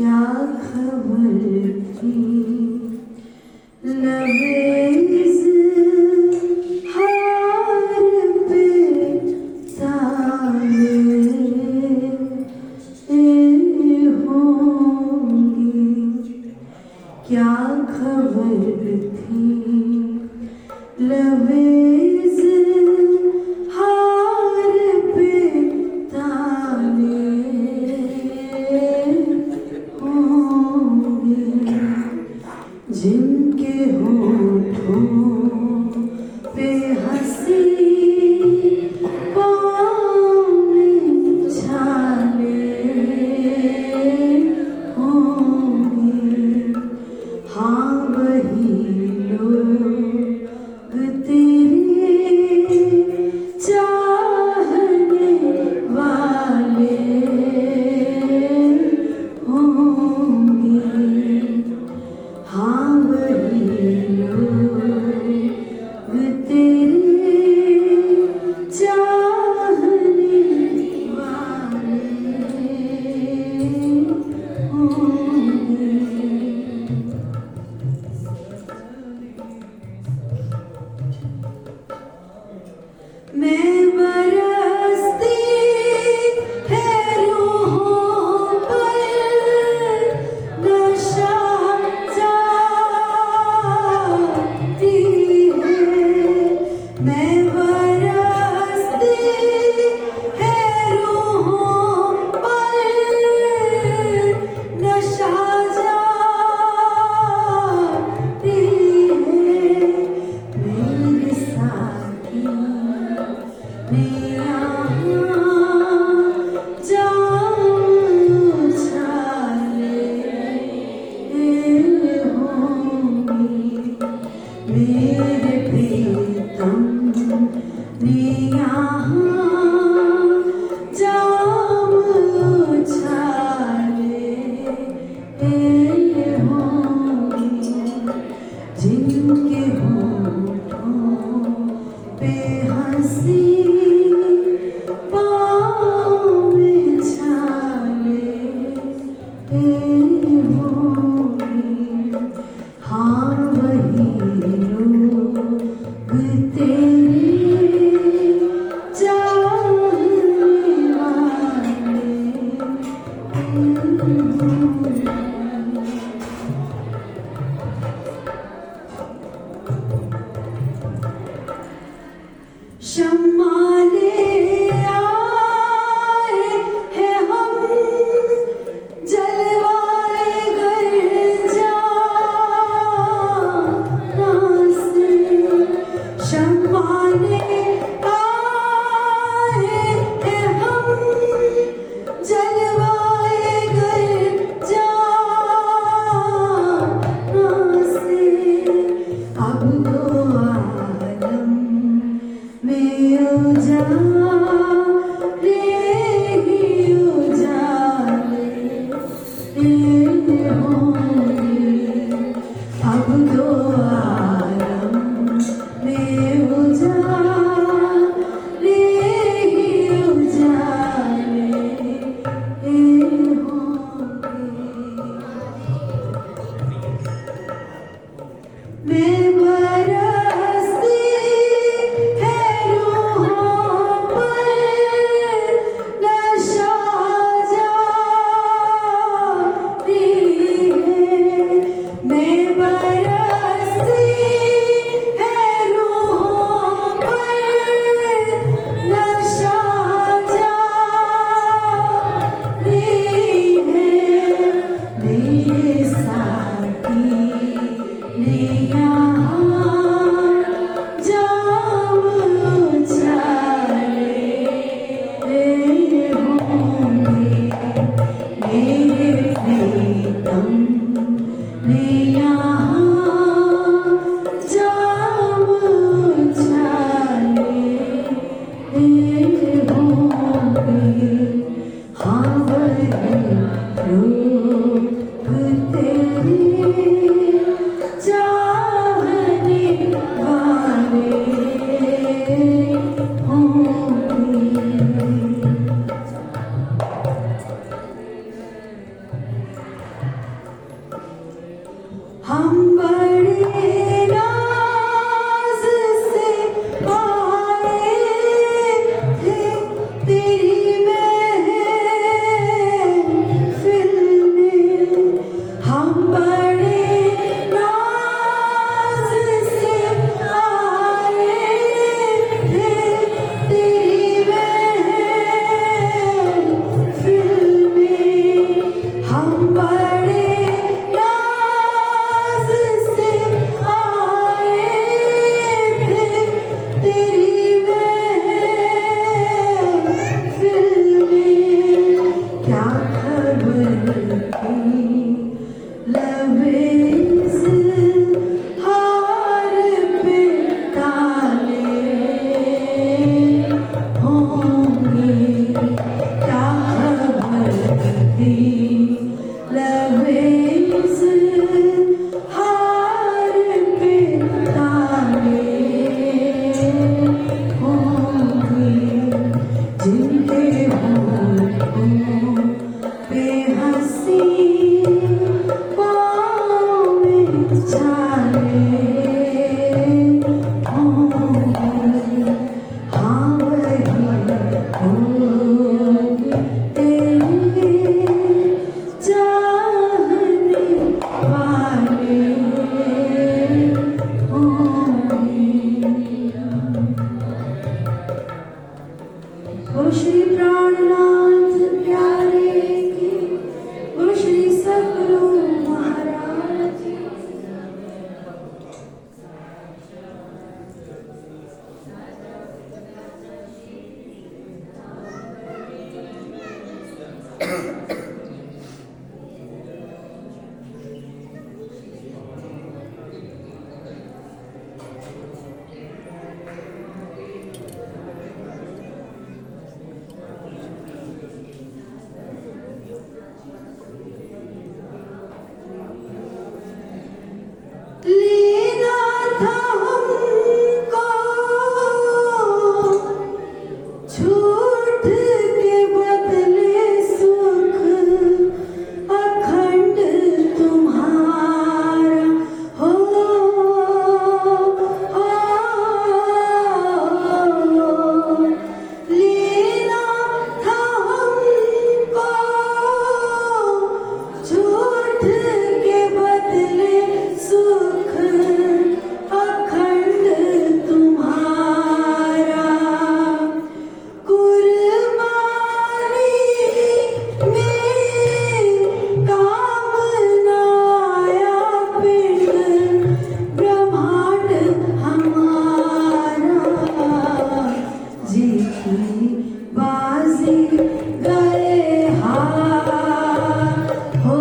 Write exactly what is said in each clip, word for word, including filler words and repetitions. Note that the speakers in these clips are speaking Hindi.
क्या खबर थी लबेज़ हार पे ताले होंगी। क्या खबर थी लबेज़ हार पे ताले होंगे, जिनके होठों पे हंसी पाँव में छाले होंगे। हाँ वही लोग तेरे चाहने वाले होंगे। हाँ वही लोग तेरे चाहने वाले होंगे। मैं बरसती है रूहों पर नशा जाती है। मैं बरसती है रूहों पर नशा जाती है। मेरे साथी ने यहाँ जाम उछाले होंगे। मेरे प्रीतम ने यहाँ जाम उछाले होंगे, जिनके होठों पे हंसी पाँव में छाले होंगे। हाँ वही लोग तेरे चाहने वाले होंगे। शम्मा ले आए हैं हम जलवाए घर जाना से। शम्मा ले आए हैं हम जलवाए घर जाना से। अब तो आलम में उजाले ही उजाले होंगे। अब तो आलम में उजाले ही उजाले होंगे। मैं बरसती है रूहों पर नशा जाती है। मैं बरसती के बदले सुख अखंड तुम्हारा, कुर्बानी में कामना या पिंड ब्रह्मांड हमारा, जीती बाजी गए हार हो,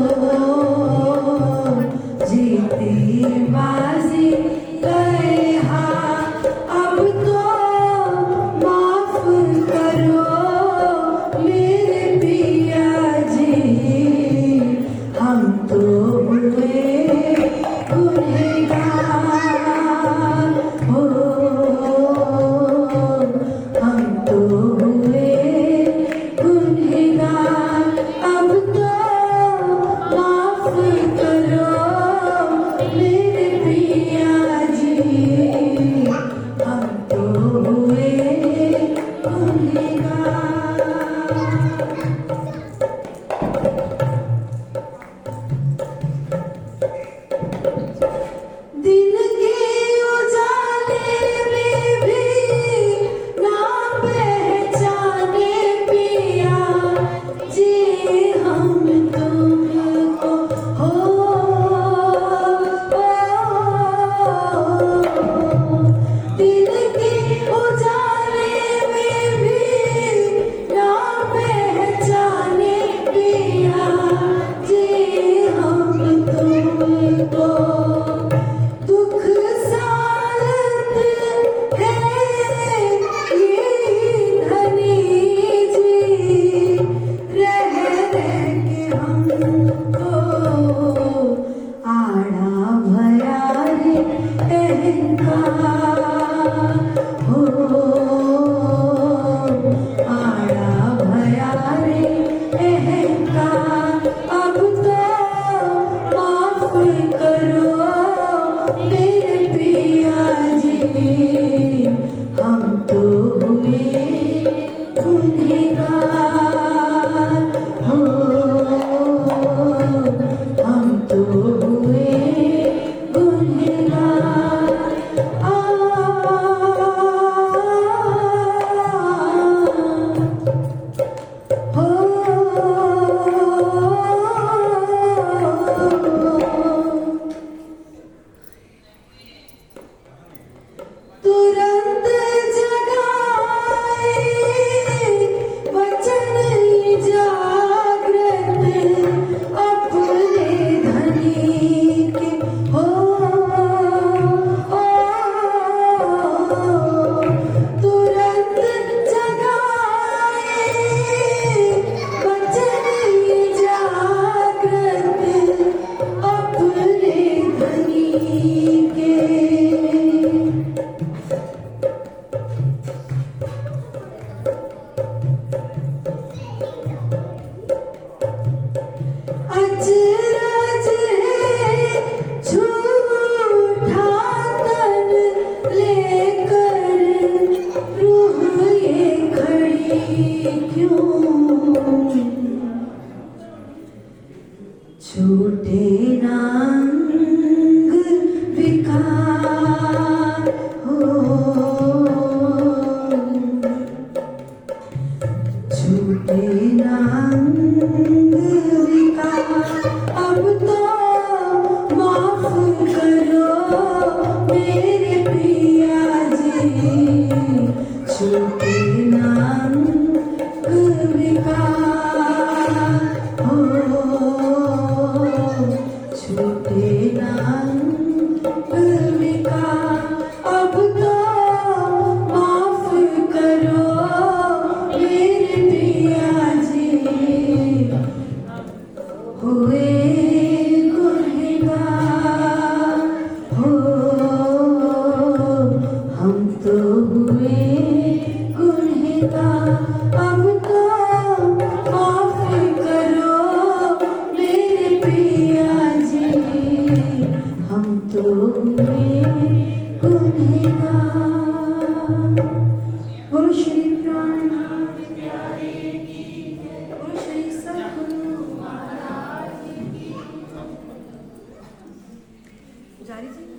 जीती बाजी गए हार। अब तो माफ करो मेरे पिया जी, हम तो हुए गुनहगार हो, हम तो हुए गुनहगार। अब तो माफ करो मेरे पिया जी, हम तो हुए गुनहगार। दिन के उजाले में भी ना पहचाने पिया जी हम तुमको हो, दिन के उजाले में भी ना पहचाने पिया जी हम तुमको। दुख सालत है ये धनी जी, रह रह के हमको आड़ा भया रे अहंकार हो, आड़ा भया रे अहंकार। अब तो माफ करो मेरे पिया जी, हम तो हुए गुनहगार हो, हम तो हुए गुनहगार। आ हो तुरंत जगाए वचन जागृत अपने धनी के हो, तुरंत जगाए वचन जागृत अपने धनी के। अचरज है झूठा तन लेकर रूह ये खड़ी क्यों, छूटे नांग विकार हो, छूटे नांग विकार। अब तो माफ करो मेरे पिया जी, छूटे नांग विकार हो, छूटे नांग विकार। पुजारी जी